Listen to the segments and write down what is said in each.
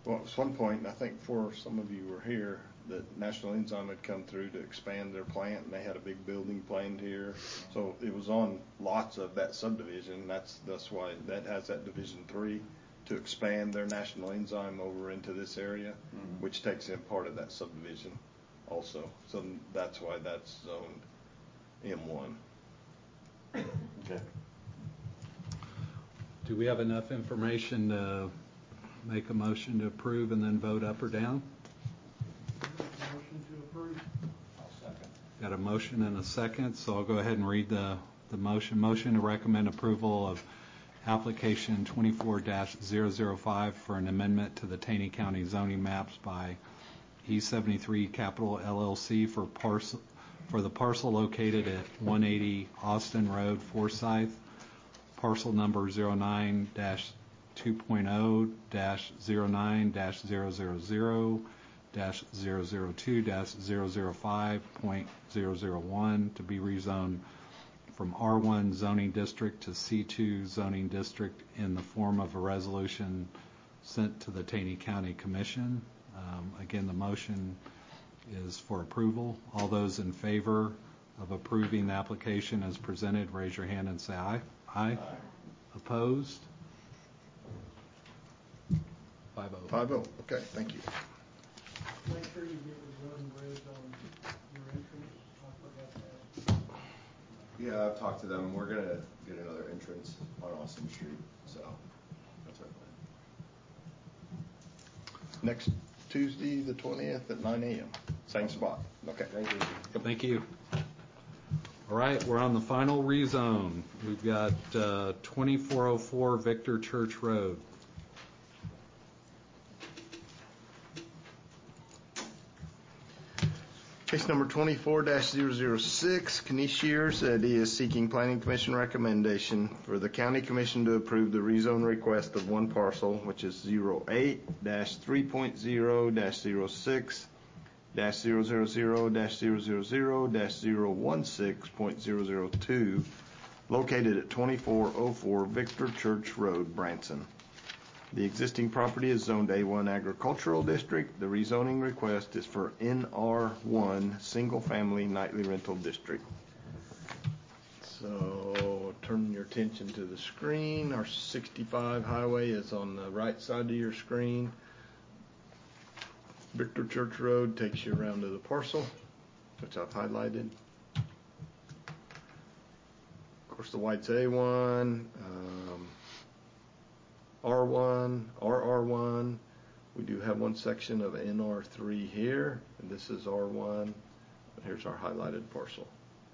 Well, at one point, I think before some of you were here, that National Enzyme had come through to expand their plant, and they had a big building planned here. So it was on lots of that subdivision. That's why that has that Division 3 to expand their National Enzyme over into this area, which takes in part of that subdivision also. So that's why that's zoned M1. Okay. Do we have enough information to make a motion to approve and then vote up or down? Motion to approve. I'll second. Got a motion and a second, so I'll go ahead and read the motion. Motion to recommend approval of application 24-005 for an amendment to the Taney County zoning maps by E73 Capital LLC for the parcel located at 180 Austin Road, Forsyth, parcel number 09-2.0-009-002-005.001 to be rezoned from R1 zoning district to C2 zoning district in the form of a resolution sent to the Taney County Commission. Again, the motion is for approval. All those in favor of approving the application as presented, raise your hand and say aye. Aye. Opposed? 5-0. 5-0. Okay, thank you. Make sure you get with Road and Bridge on your entrance. I forgot that. Yeah, I've talked to them. We're going to get another entrance on Austin Street, so that's our plan. Next Tuesday, the 20th at 9 a.m. Same spot. Okay. Thank you. Thank you. All right, we're on the final rezone. We've got 2404 Victor Church Road. Case number 24-006, Knishiers is seeking Planning Commission recommendation for the County Commission to approve the rezone request of one parcel, which is 08-3.0-06-000-016.002, located at 2404 Victor Church Road, Branson. The existing property is zoned A1 Agricultural District. The rezoning request is for NR1 Single Family Nightly Rental District. So turn your attention to the screen. Our 65 highway is on the right side of your screen. Victor Church Road takes you around to the parcel, which I've highlighted. Of course, the white's A1. R1, RR1, we do have one section of NR3 here, and this is R1. Here's our highlighted parcel.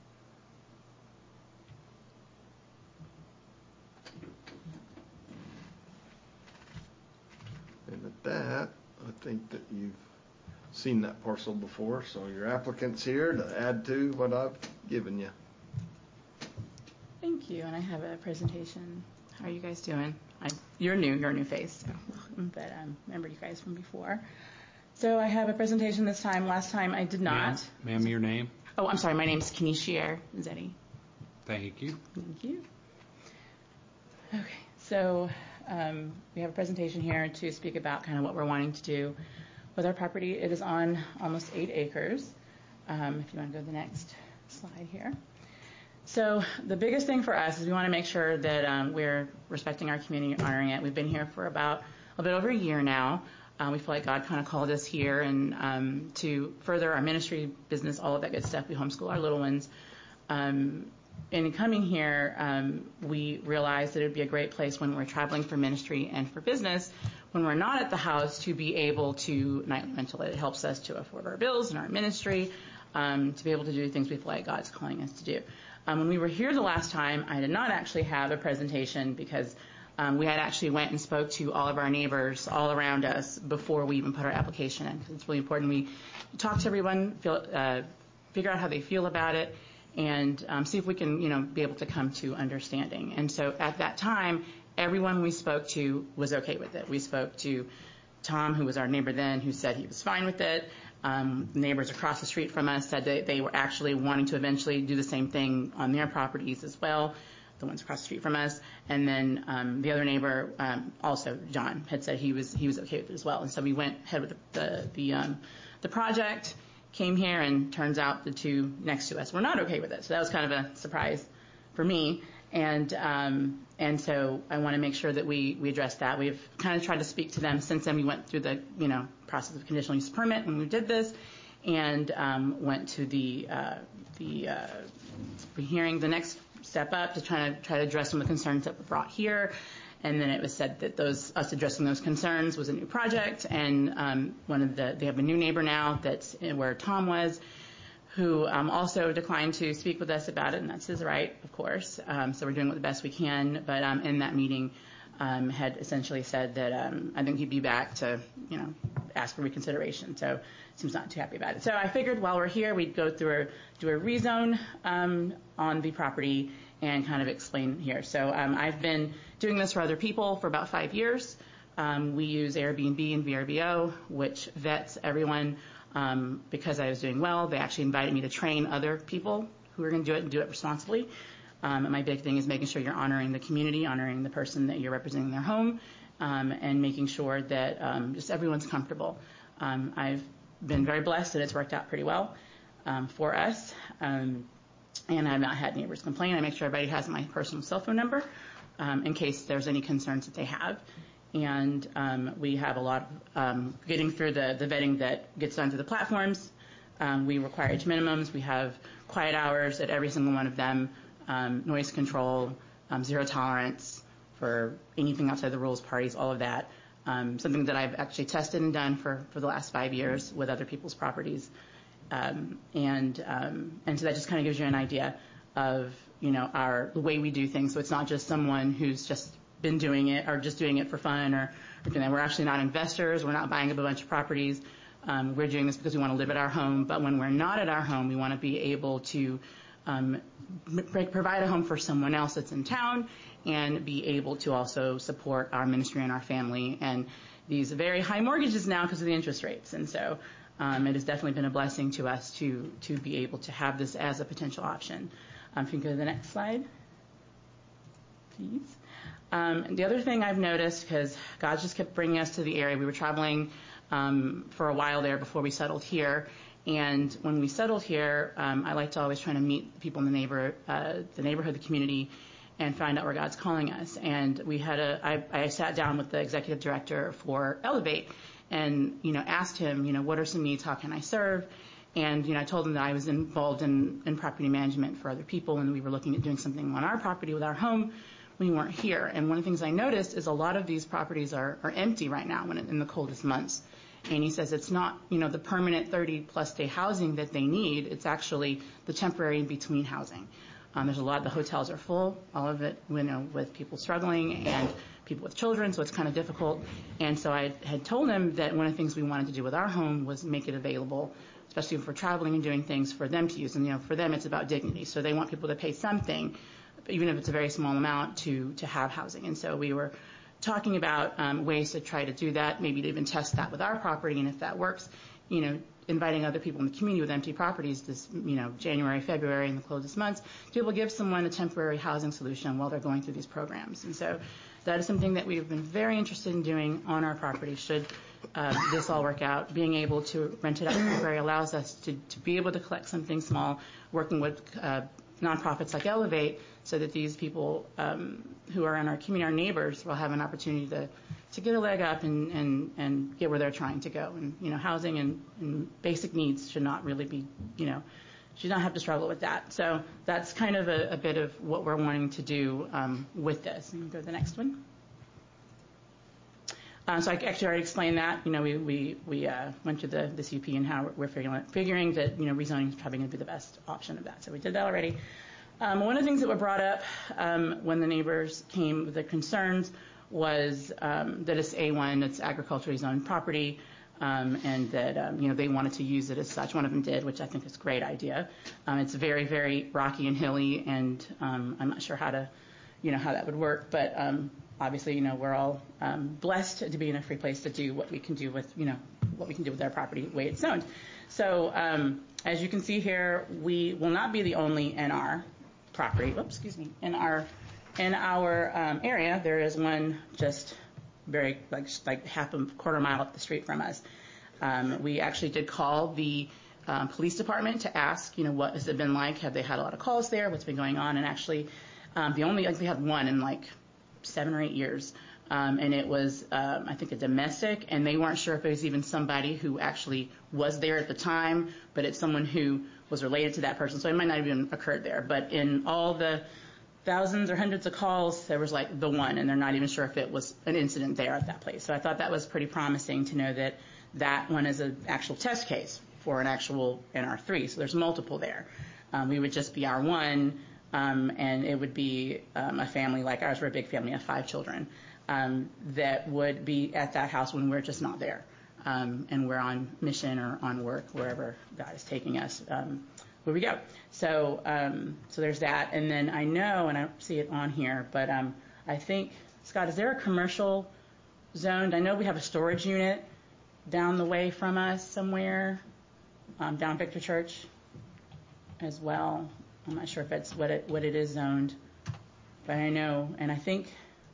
And at that, I think that you've seen that parcel before, so your applicant's here to add to what I've given you. Thank you, and I have a presentation. How are you guys doing? You're a new face, so, but I remember you guys from before. So I have a presentation this time. Last time I did not. Ma'am, your name? Oh, I'm sorry. My name's Knishiers Zeddy. Thank you. Thank you. Okay, so we have a presentation here to speak about kind of what we're wanting to do with our property. It is on almost 8 acres. If you want to go to the next slide here. So the biggest thing for us is we want to make sure that we're respecting our community and honoring it. We've been here for about a bit over a year now. We feel like God kind of called us here and to further our ministry, business, all of that good stuff. We homeschool our little ones. In coming here, we realized that it would be a great place when we're traveling for ministry and for business, when we're not at the house, to be able to nightly rental it. It helps us to afford our bills and our ministry, to be able to do things we feel like God's calling us to do. When we were here the last time, I did not actually have a presentation because we had actually went and spoke to all of our neighbors all around us before we even put our application in. It's really important we talk to everyone, figure out how they feel about it, and see if we can, be able to come to understanding. And so at that time, everyone we spoke to was okay with it. We spoke to Tom, who was our neighbor then, who said he was fine with it. Neighbors across the street from us said that they were actually wanting to eventually do the same thing on their properties as well. the ones across the street from us. And then the other neighbor, also John, had said he was okay with it as well. And so we went ahead with the project, came here, and turns out the two next to us were not okay with it. So that was kind of a surprise for me. And so I want to make sure that we address that. We've kind of tried to speak to them since then. We went through the process of conditional use permit when we did this, and went to the hearing, the next step up, to try to address some of the concerns that were brought here. And then it was said that us addressing those concerns was a new project, and they have a new neighbor now that's where Tom was, who also declined to speak with us about it, and that's his right, of course. So we're doing the best we can, but in that meeting had essentially said that I think he'd be back to ask for reconsideration. So seems not too happy about it. So I figured while we're here, we'd go through do a rezone on the property and kind of explain here. So I've been doing this for other people for about 5 years. We use Airbnb and VRBO, which vets everyone. Because I was doing well, they actually invited me to train other people who are going to do it and do it responsibly. And my big thing is making sure you're honoring the community, honoring the person that you're representing in their home, and making sure that just everyone's comfortable. I've been very blessed that it's worked out pretty well for us. And I've not had neighbors complain. I make sure everybody has my personal cell phone number in case there's any concerns that they have. And we have a lot of getting through the vetting that gets done through the platforms. We require age minimums. We have quiet hours at every single one of them, noise control, zero tolerance for anything outside the rules, parties, all of that. Something that I've actually tested and done for the last 5 years with other people's properties. And so that just kind of gives you an idea of, the way we do things. So it's not just someone who's just been doing it or just doing it for fun or we're actually not investors. We're not buying up a bunch of properties. We're doing this because we want to live at our home. But when we're not at our home, we want to be able to provide a home for someone else that's in town and be able to also support our ministry and our family and these very high mortgages now because of the interest rates. And so it has definitely been a blessing to us to be able to have this as a potential option. If you can go to the next slide, please. And the other thing I've noticed, because God just kept bringing us to the area, we were traveling for a while there before we settled here. And when we settled here, I like to always try to meet people in the neighborhood, the community, and find out where God's calling us. And we had I sat down with the executive director for Elevate and, asked him, what are some needs? How can I serve? And, I told him that I was involved in property management for other people, and we were looking at doing something on our property with our home. We weren't here. And one of the things I noticed is a lot of these properties are empty right now in the coldest months. And he says it's not, the permanent 30-plus day housing that they need. It's actually the temporary in-between housing. There's a lot. The hotels are full, all of it, with people struggling and people with children, so it's kind of difficult. And so I had told him that one of the things we wanted to do with our home was make it available, especially if we're traveling and doing things, for them to use. And, for them, it's about dignity. So they want people to pay something, even if it's a very small amount, to have housing. And so we were talking about ways to try to do that, maybe to even test that with our property, and if that works, inviting other people in the community with empty properties this, January, February, in the coldest months, to be able to give someone a temporary housing solution while they're going through these programs. And so that is something that we've been very interested in doing on our property, should this all work out. Being able to rent it out temporary allows us to be able to collect something small, working with nonprofits like Elevate, so that these people who are in our community, our neighbors, will have an opportunity to get a leg up and get where they're trying to go. And, housing and basic needs should not really be, should not have to struggle with that. So that's kind of a bit of what we're wanting to do with this. And go to the next one. So I actually already explained that. We went to the CUP and how we're figuring that, rezoning is probably going to be the best option of that. So we did that already. One of the things that were brought up when the neighbors came with their concerns was that it's A1, it's agriculturally zoned property, and that they wanted to use it as such. One of them did, which I think is a great idea. It's very, very rocky and hilly, and I'm not sure how to, how that would work, but obviously, we're all blessed to be in a free place to do what we can do with, what we can do with our property the way it's zoned. So as you can see here, we will not be the only NR property, in our in our area, there is one just very, like half a quarter mile up the street from us. We actually did call the police department to ask, what has it been like? Have they had a lot of calls there? What's been going on? And actually, we had one in like 7 or 8 years. And it was, I think, a domestic, and they weren't sure if it was even somebody who actually was there at the time, but it's someone who was related to that person. So it might not have even occurred there. But in all the thousands or hundreds of calls, there was like the one, and they're not even sure if it was an incident there at that place. So I thought that was pretty promising to know that that one is an actual test case for an actual NR3. So there's multiple there. We would just be our one, and it would be a family like ours. We're a big family of 5 children. That would be at that house when we're just not there. And we're on mission or on work, wherever God is taking us, where we go. So there's that. And then I know, and I don't see it on here, but I think, Scott, is there a commercial zoned? I know we have a storage unit down the way from us somewhere, down Victor Church as well. I'm not sure if it's what it is zoned, but I know, and I think,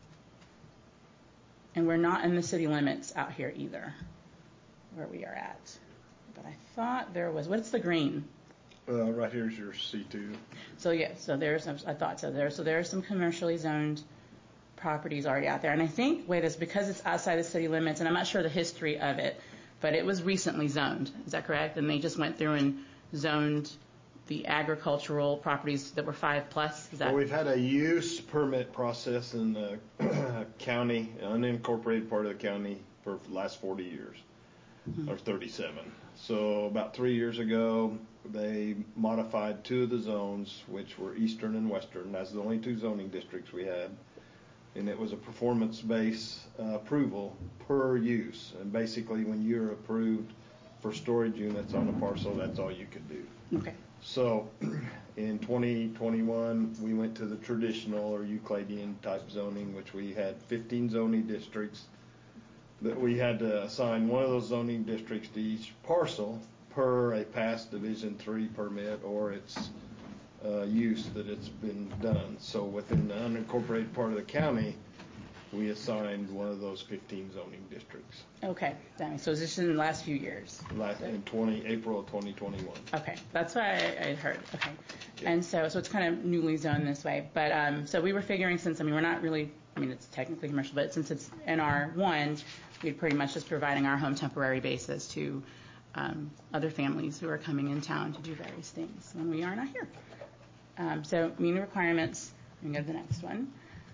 and we're not in the city limits out here either, where we are at. But I thought there was, what's the green? Right here's your C2. So yeah, so there's, I thought so there. So there are some commercially zoned properties already out there. And I think, it's because it's outside the city limits, and I'm not sure the history of it, but it was recently zoned. Is that correct? And they just went through and zoned the agricultural properties that were 5+? Is that? Well, we've had a use permit process in the county, unincorporated part of the county, for the last 40 years, or 37. So about 3 years ago, they modified 2 of the zones, which were eastern and western. That's the only 2 zoning districts we had. And it was a performance-based approval per use. And basically, when you're approved for storage units on a parcel, that's all you could do. Okay. So in 2021, we went to the traditional or Euclidean type zoning, which we had 15 zoning districts that we had to assign one of those zoning districts to each parcel per a past Division 3 permit or its use that it's been done. So within the unincorporated part of the county, we assigned one of those 15 zoning districts. Okay. So is this in the last few years? In April of 2021. Okay. That's what I heard. Okay. Yeah. And so it's kind of newly zoned this way. But so we were figuring, since, we're not really, it's technically commercial, but since it's NR1, we're pretty much just providing our home temporary basis to other families who are coming in town to do various things when we are not here. So meeting requirements, we can go to the next one.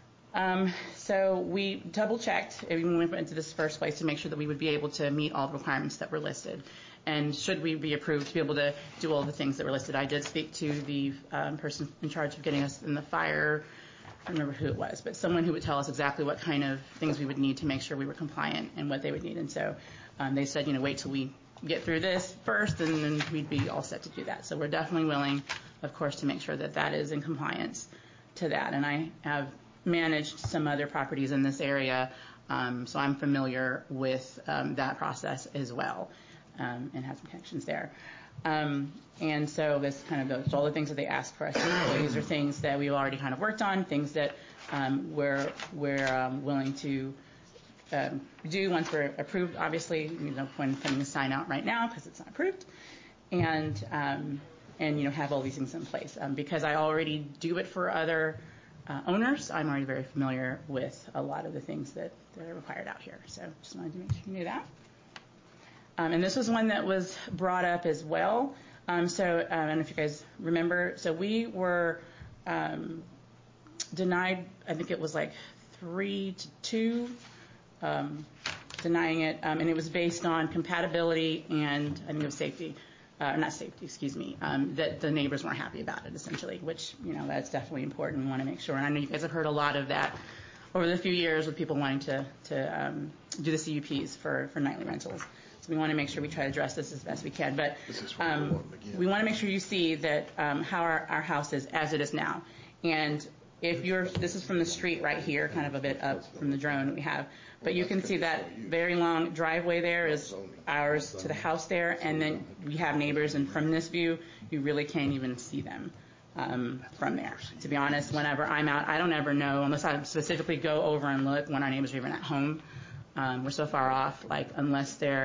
So we double checked when we went into this first place to make sure that we would be able to meet all the requirements that were listed. And should we be approved to be able to do all the things that were listed, I did speak to the person in charge of getting us in the fire. I don't remember who it was, but someone who would tell us exactly what kind of things we would need to make sure we were compliant and what they would need. And so they said, wait till we get through this first, and then we'd be all set to do that. So we're definitely willing, of course, to make sure that that is in compliance to that. And I have managed some other properties in this area, so I'm familiar with that process as well, and have some connections there. And so this kind of all the things that they ask for us to do. These are things that we've already kind of worked on, things that we're willing to do once we're approved. Obviously, no point in putting a sign out right now because it's not approved, and have all these things in place. Because I already do it for other owners, I'm already very familiar with a lot of the things that are required out here. So just wanted to make sure you knew that. And this was one that was brought up as well. I don't know if you guys remember. So we were denied, I think it was like 3-2, denying it. And it was based on compatibility and I think it was safety. Not safety, excuse me, that the neighbors weren't happy about it, essentially, which, that's definitely important. We want to make sure. And I know you guys have heard a lot of that over the few years with people wanting to do the CUPs for nightly rentals. So we want to make sure we try to address this as best we can. But we want to make sure you see that how our house is as it is now. And if this is from the street right here, kind of a bit up from the drone that we have, but you can see that very long driveway there is ours to the house there, and then we have neighbors, and from this view, you really can't even see them from there. To be honest, whenever I'm out, I don't ever know, unless I specifically go over and look when our neighbors are even at home. We're so far off, like, unless they're